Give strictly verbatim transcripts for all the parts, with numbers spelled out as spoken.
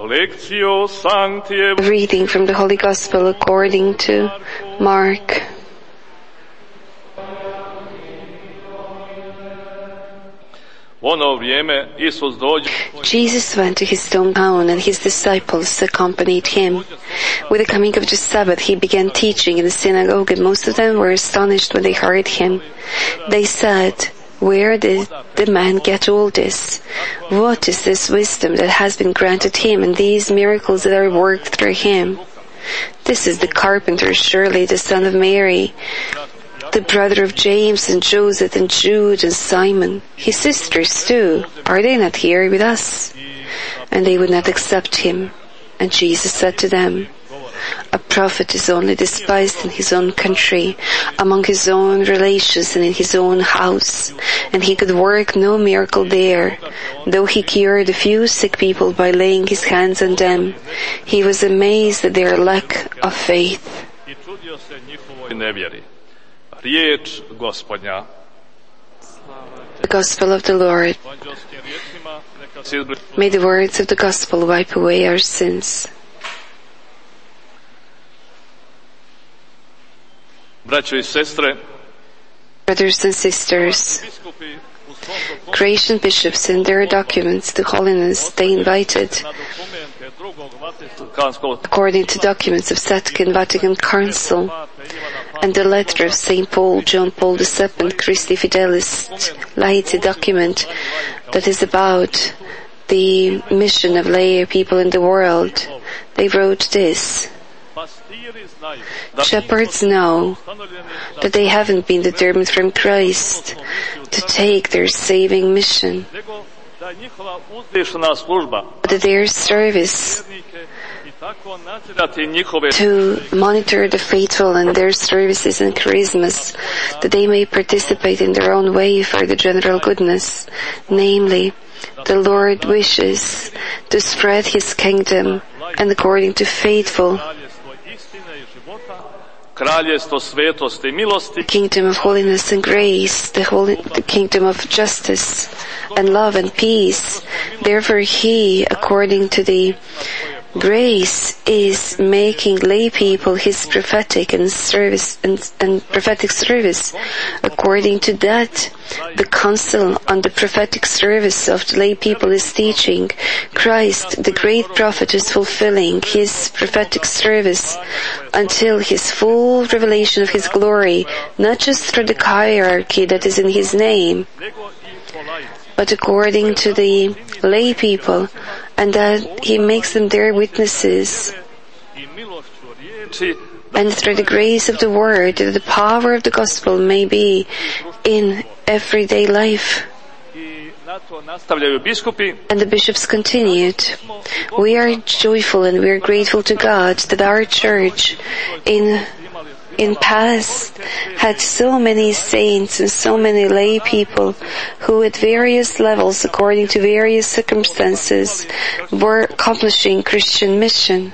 Reading from the Holy Gospel according to Mark. Jesus went to his hometown, and his disciples accompanied him. With the coming of the Sabbath, he began teaching in the synagogue, and most of them were astonished when they heard him. They said, "Where did the man get all this? What is this wisdom that has been granted him, and these miracles that are worked through him? This is the carpenter, surely the son of Mary, the brother of James and Joseph and Jude and Simon. His sisters too, are they not here with us?" And they would not accept him. And Jesus said to them, "A prophet is only despised in his own country, among his own relations and in his own house." And he could work no miracle there, though he cured a few sick people by laying his hands on them. He was amazed at their lack of faith. The Gospel of the Lord. May the words of the Gospel wipe away our sins. Brothers and sisters, Croatian bishops in their documents to holiness, they invited, according to documents of Second Vatican Council and the letter of Saint Paul, John Paul the Second, Christi Fidelis laity document that is about the mission of lay people in the world, they wrote this: "Shepherds know that they haven't been determined from Christ to take their saving mission, but their service to monitor the faithful and their services and charismas, that they may participate in their own way for the general goodness. Namely, the Lord wishes to spread his kingdom, and according to faithful the kingdom of holiness and grace, the, holy, the kingdom of justice and love and peace. Therefore he, according to the grace, is making lay people his prophetic and service and, and prophetic service. According to that, the council on the prophetic service of the lay people is teaching. Christ, the great prophet, is fulfilling his prophetic service until his full revelation of his glory, not just through the hierarchy that is in his name, but according to the lay people, and that he makes them their witnesses. And through the grace of the word, that the power of the gospel may be in everyday life. And the bishops continued, "We are joyful and we are grateful to God that our church in in past had so many saints and so many lay people who at various levels, according to various circumstances, were accomplishing Christian mission.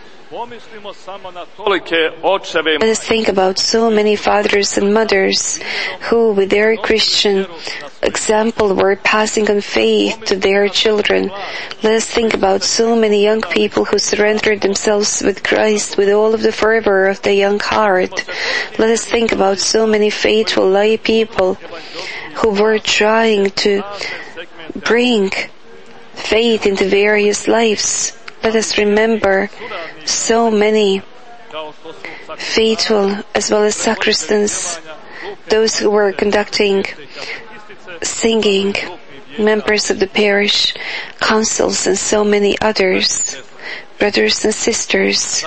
Let us think about so many fathers and mothers who, with their Christian example, were passing on faith to their children. Let us think about so many young people who surrendered themselves with Christ with all of the fervor of their young heart. Let us think about so many faithful lay people who were trying to bring faith into various lives. Let us remember so many faithful as well as sacristans, those who were conducting singing, members of the parish councils, and so many others. Brothers and sisters,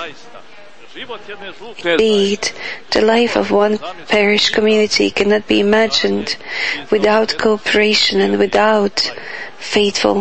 indeed, the life of one parish community cannot be imagined without cooperation and without faithful.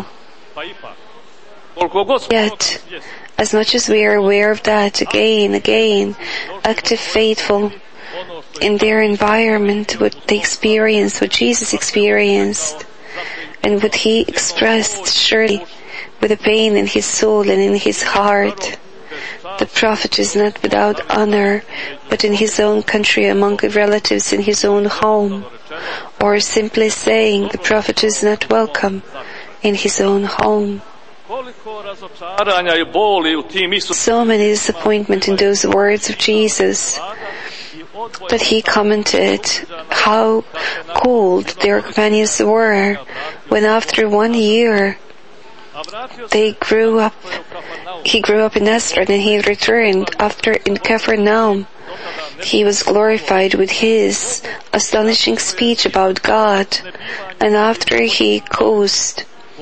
Yet, as much as we are aware of that, again, again, active faithful in their environment, what they experienced, what Jesus experienced, and what he expressed, surely, with a pain in his soul and in his heart. The prophet is not without honor, but in his own country, among relatives in his own home. Or simply saying, the prophet is not welcome in his own home. So many disappointment in those words of Jesus that he commented how cold their companions were when after one year they grew up, he grew up in Nazareth and he returned after in Capernaum. He was glorified with his astonishing speech about God, and after he caused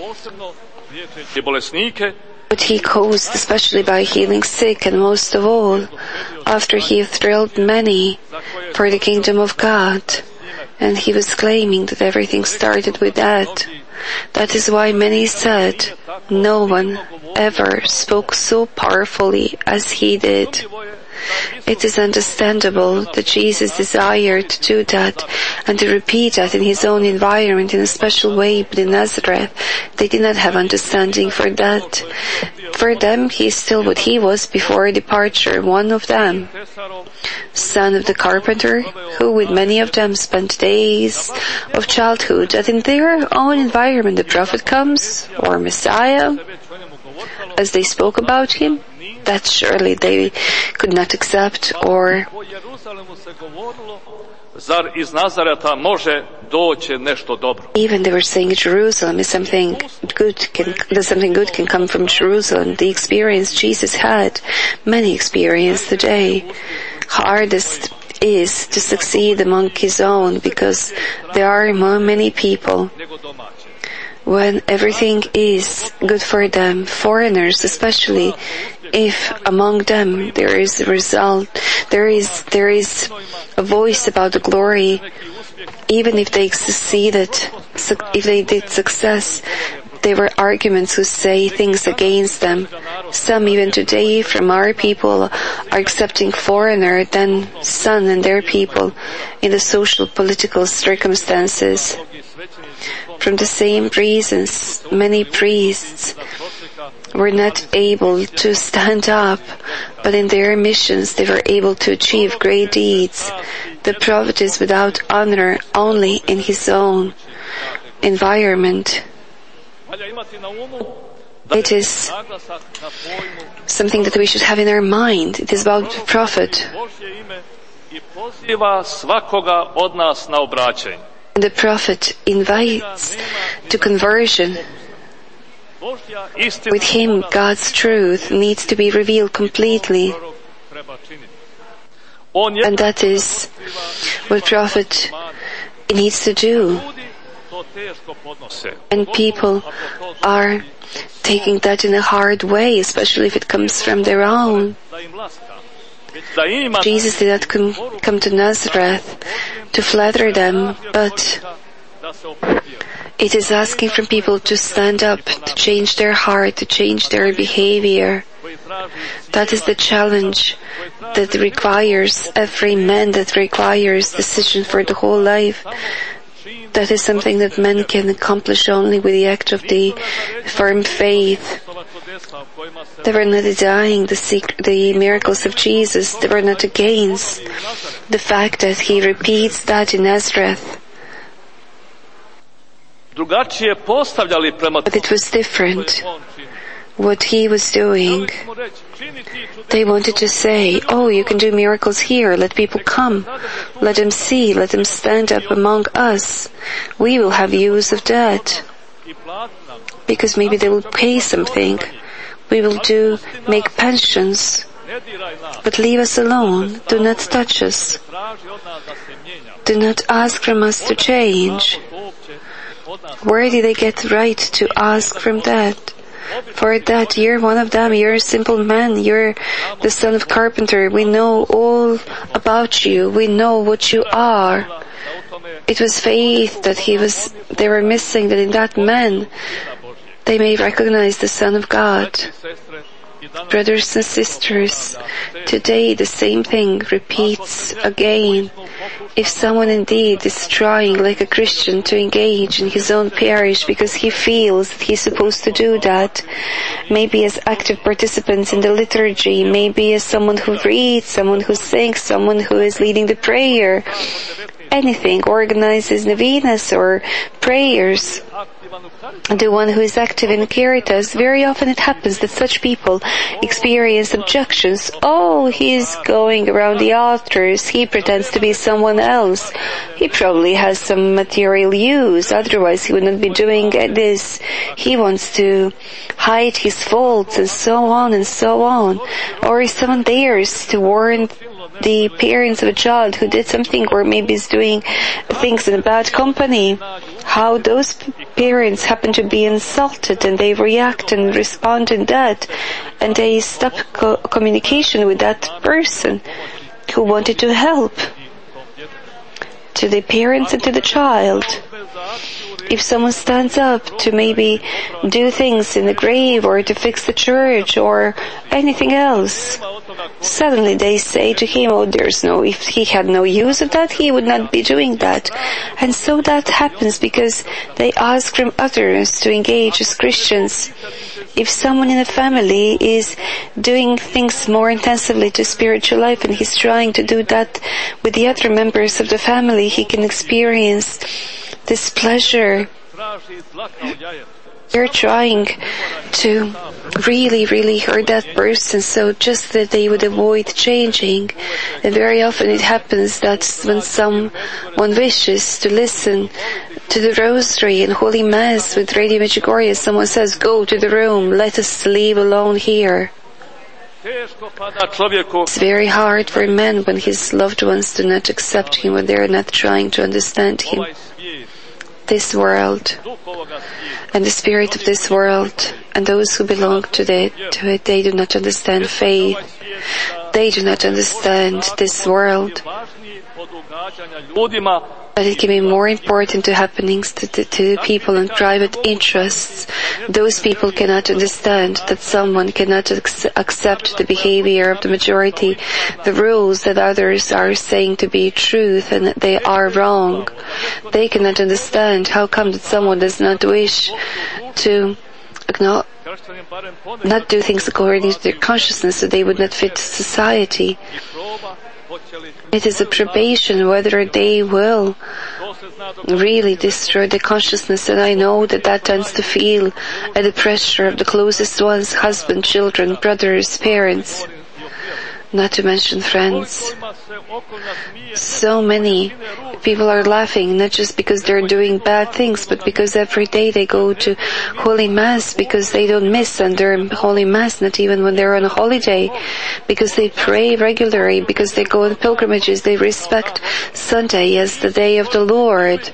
But he caused especially by healing sick, and most of all, after he thrilled many for the kingdom of God. And he was claiming that everything started with that. That is why many said, no one ever spoke so powerfully as he did. It is understandable that Jesus desired to do that and to repeat that in his own environment in a special way, but in Nazareth they did not have understanding for that. For them he is still what he was before departure, one of them, son of the carpenter, who with many of them spent days of childhood, that in their own environment the prophet comes, or Messiah, as they spoke about him, that surely they could not accept. Or even they were saying Jerusalem is something good can, that something good can come from Jerusalem. The experience Jesus had, many experience today. Hardest is to succeed among his own, because there are many people when everything is good for them, foreigners especially, if among them there is a result, there is, there is a voice about the glory, even if they succeeded, if they did success, there were arguments who say things against them. Some even today from our people are accepting foreigner than son and their people in the social political circumstances. From the same reasons, many priests were not able to stand up, but in their missions they were able to achieve great deeds. The prophet is without honor only in his own environment. It is something that we should have in our mind. It is about the prophet. The prophet invites to conversion. With him, God's truth needs to be revealed completely. And that is what prophet needs to do. And people are taking that in a hard way, especially if it comes from their own. Jesus did not come, come to Nazareth to flatter them, but it is asking from people to stand up, to change their heart, to change their behavior. That is the challenge that requires every man, that requires decision for the whole life. That is something that men can accomplish only with the act of the firm faith. They were not denying the, secret, the miracles of Jesus. They were not against the fact that he repeats that in Nazareth. But it was different what he was doing. They wanted to say, oh, you can do miracles here, let people come, let them see, let them stand up among us. We will have use of that. Because maybe they will pay something. We will do, make pensions. But leave us alone, do not touch us. Do not ask from us to change. Where did they get right to ask from that? For that you're one of them, you're a simple man, you're the son of carpenter, we know all about you, we know what you are. It was faith that he was, they were missing, that in that man they may recognize the Son of God. Brothers and sisters, today the same thing repeats again. If someone indeed is trying like a Christian to engage in his own parish because he feels that he's supposed to do that, maybe as active participants in the liturgy, maybe as someone who reads, someone who sings, someone who is leading the prayer, anything, organizes novenas or prayers, the one who is active in Caritas, very often it happens that such people experience objections. Oh, he's going around the altars, he pretends to be someone else. He probably has some material use, otherwise he would not be doing this. He wants to hide his faults and so on and so on. Or if someone dares to warn the parents of a child who did something or maybe is doing things in a bad company, how those parents happen to be insulted and they react and respond in that, and they stop co- communication with that person who wanted to help, to the parents and to the child. If someone stands up to maybe do things in the grave or to fix the church or anything else, suddenly they say to him, oh, there's no, if he had no use of that, he would not be doing that. And so that happens because they ask from others to engage as Christians. If someone in a family is doing things more intensively to spiritual life and he's trying to do that with the other members of the family, he can experience this pleasure. They're trying to really, really hurt that person so just that they would avoid changing. And very often it happens that when someone wishes to listen to the Rosary and Holy Mass with Radio Medjugorje, someone says, go to the room, let us leave alone here. It's very hard for a man when his loved ones do not accept him, when they are not trying to understand him. This world and the spirit of this world and those who belong to it, to it, they do not understand faith. They do not understand this world. But it can be more important to happenings to, to, to people and private interests. Those people cannot understand that someone cannot ac- accept the behavior of the majority, the rules that others are saying to be truth and that they are wrong. They cannot understand how come that someone does not wish to acknowledge, not do things according to their consciousness so they would not fit society. It is a probation whether they will really destroy the consciousness, and I know that that tends to feel at the pressure of the closest ones, husband, children, brothers, parents, not to mention friends. So many people are laughing, not just because they're doing bad things, but because every day they go to Holy Mass, because they don't miss under Holy Mass, not even when they're on a holiday, because they pray regularly, because they go on pilgrimages, they respect Sunday as the day of the Lord.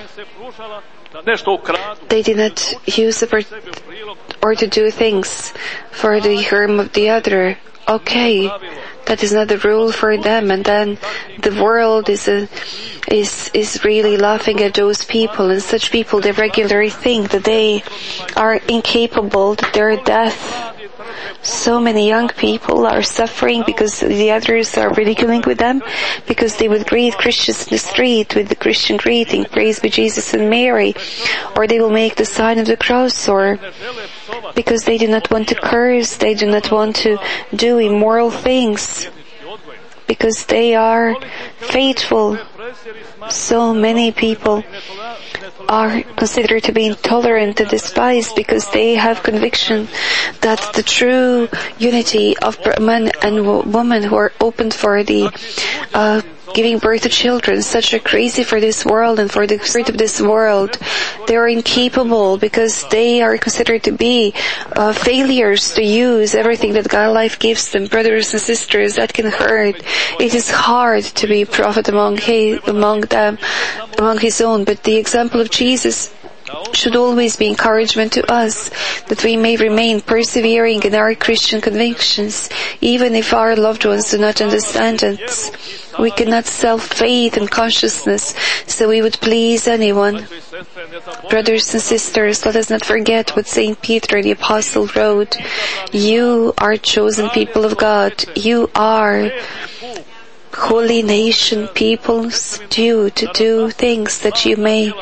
They did not use it or to do things for the harm of the other. Okay, that is not the rule for them, and then the world is a, is is really laughing at those people, and such people, they regularly think that they are incapable, that they're deaf. So many young people are suffering because the others are ridiculing with them, because they would greet Christians in the street with the Christian greeting, praise be Jesus and Mary, or they will make the sign of the cross, or because they do not want to curse, they do not want to do immoral things, because they are faithful. So many people are considered to be intolerant and despised because they have conviction that the true unity of man and woman who are open for the uh, giving birth to children, such are crazy for this world and for the spirit of this world. They are incapable because they are considered to be uh, failures to use everything that God life gives them. Brothers and sisters, that can hurt. It is hard to be a prophet among he, among them, among his own, but the example of Jesus should always be encouragement to us, that we may remain persevering in our Christian convictions, even if our loved ones do not understand us. We cannot sell faith and consciousness so we would please anyone. Brothers and sisters, let us not forget what Saint Peter the Apostle wrote. You are chosen people of God. You are holy nation, peoples due to do things that you may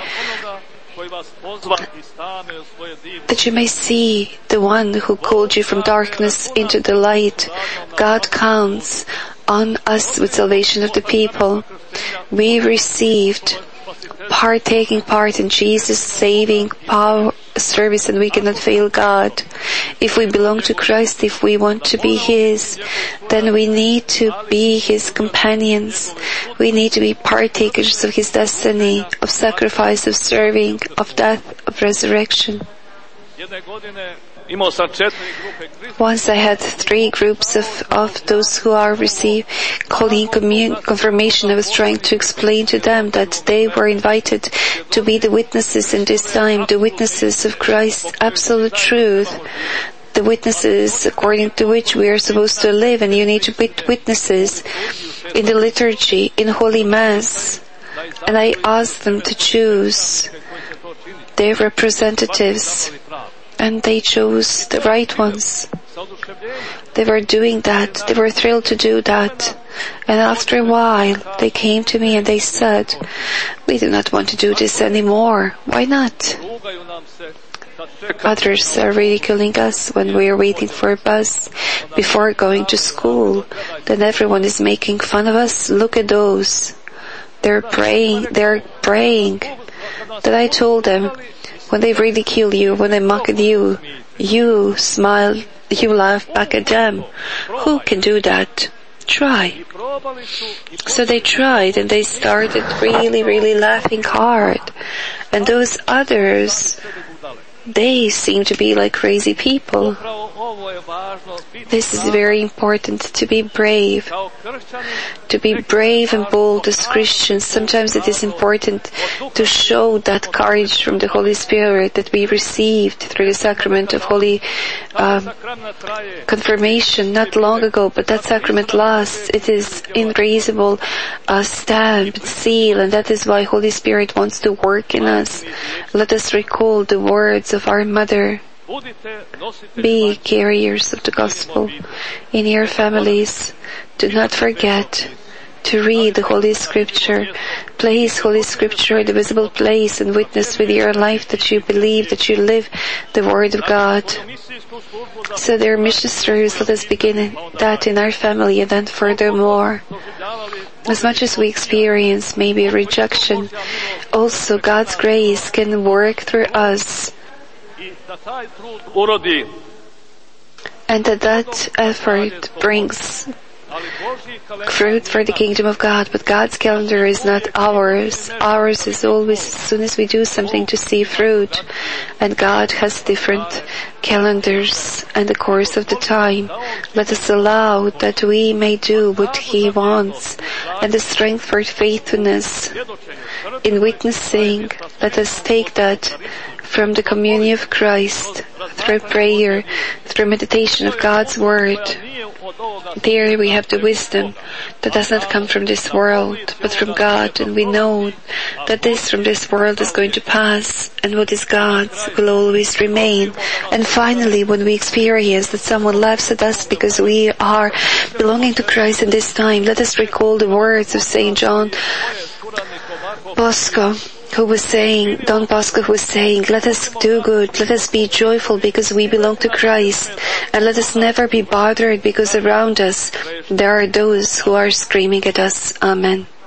that you may see the one who called you from darkness into the light. God counts on us with salvation of the people. we received partaking part in Jesus' saving power service, and we cannot fail God. If we belong to Christ, if we want to be His, then we need to be His companions. We need to be partakers of His destiny, of sacrifice, of serving, of death, of resurrection. Once I had three groups of, of those who are received calling commun- confirmation. I was trying to explain to them that they were invited to be the witnesses in this time, the witnesses of Christ's absolute truth, the witnesses according to which we are supposed to live, and you need to be witnesses in the liturgy, in Holy Mass. And I asked them to choose their representatives, and they chose the right ones. They were doing that. They were thrilled to do that. And after a while, they came to me and they said, "We do not want to do this anymore." Why not? Others are ridiculing us when we are waiting for a bus before going to school. Then everyone is making fun of us. Look at those. They're praying. They're praying. Then I told them, when they ridicule you, when they mock at you, you smile, you laugh back at them. Who can do that? Try. So they tried, and they started really, really laughing hard. And those others, they seem to be like crazy people. This is very important, to be brave. To be brave and bold as Christians. Sometimes it is important to show that courage from the Holy Spirit that we received through the sacrament of Holy uh, Confirmation not long ago, but that sacrament lasts. It is invisible, uh, stamp, seal, and that is why Holy Spirit wants to work in us. Let us recall the words of our Mother. Be carriers of the gospel in your families. Do not forget to read the Holy Scripture. Place Holy Scripture in the visible place and witness with your life that you believe, that you live the Word of God. So dear mission stories, let us begin that in our family, and then furthermore. As much as we experience maybe a rejection, also God's grace can work through us. And that that effort brings fruit for the kingdom of God. But God's calendar is not ours. Ours is always as soon as we do something to see fruit. And God has different calendars and the course of the time. Let us allow that we may do what He wants, and the strength for faithfulness in witnessing. Let us take that from the communion of Christ, through prayer, through meditation of God's Word. There we have the wisdom that does not come from this world, but from God, and we know that this from this world is going to pass, and what is God's will always remain. And finally, when we experience that someone laughs at us because we are belonging to Christ in this time, let us recall the words of Saint John Bosco, who was saying, Don Bosco who was saying, let us do good, let us be joyful because we belong to Christ, and let us never be bothered because around us there are those who are screaming at us. Amen.